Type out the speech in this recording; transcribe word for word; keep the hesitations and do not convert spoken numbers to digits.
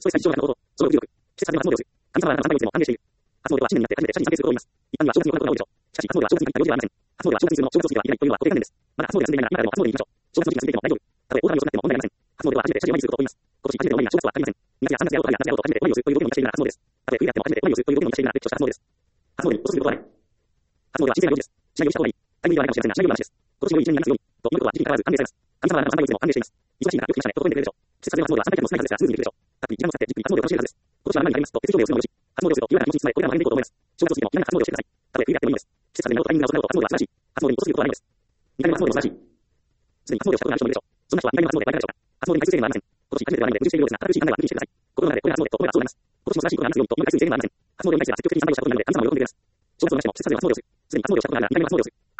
ストレス対象の行動、総力、季節風の発動量、神様の三倍率も関係している。発動量はシーズンによって初めて社に参係することを言います。一般には正月に行うことが多いでしょう。しかし、発動量は正月に限った用事ではありません。発動量は正月にするのを正月過ぎてはいけないというのは固定観念です。まだ発動量が済んでいないなら今からでも発動で言いましょう。正月の時期が過ぎても大丈夫。たとえ大雨が遅くなっても問題ありません。発動量は初めて社事を前にすることを言います。今年初めての前には正月はありません。にがつやさんがつやごがつや夏やろうと初めて前をするという動きをしているなら発動です。たとえ冬であっても初めて前をするという動きをしているなら歴史とした発動です。発動に遅することはない。発動では自然な用事です。しないようにした方がいい。タイミングではないかもしれませんが、しないような話です。今年も良い一年になりますように、ということは時期に関わらず関連されます。神様は三倍率も関係しています。忙しい中、よく来ましたね、と届いてくれるでしょう。季節風の発動では三回転も少ないはずですが、スムーズにいくでしょう。たっぷり時間を使ってじっくり発動で楽しめるはずです。今年は何になりますと、鉄条例をするのもよし、発動量をするというような気持ちに備え、これらも励んでいこうと思います。正月過ぎても嫌な発動量をしてください。たとえ冬であってもいいのです。季節風になるとタイミングが遅くなると発動では素晴らしい。発動に遅すぎることはないのです。にかいめの発動でも素晴らしい。すでに発動量をしたことがある人もいるでしょう。そんな人はにかいめの発動で大丈夫でしょうか。発動に回数制限はありません。今年初めてではないので、無理しているようですが、新しい考えは無理してください。心の中でこれが発動でと思えば発動になります。今年も素晴らしいことがありますようにと思う回数制限はありません。発動量に対しては積極的に作業したことなので、神様も喜んでくれます。正月の年も季節風の発動量をする。すでに発動量したことがあるならにかいめの発動量をする。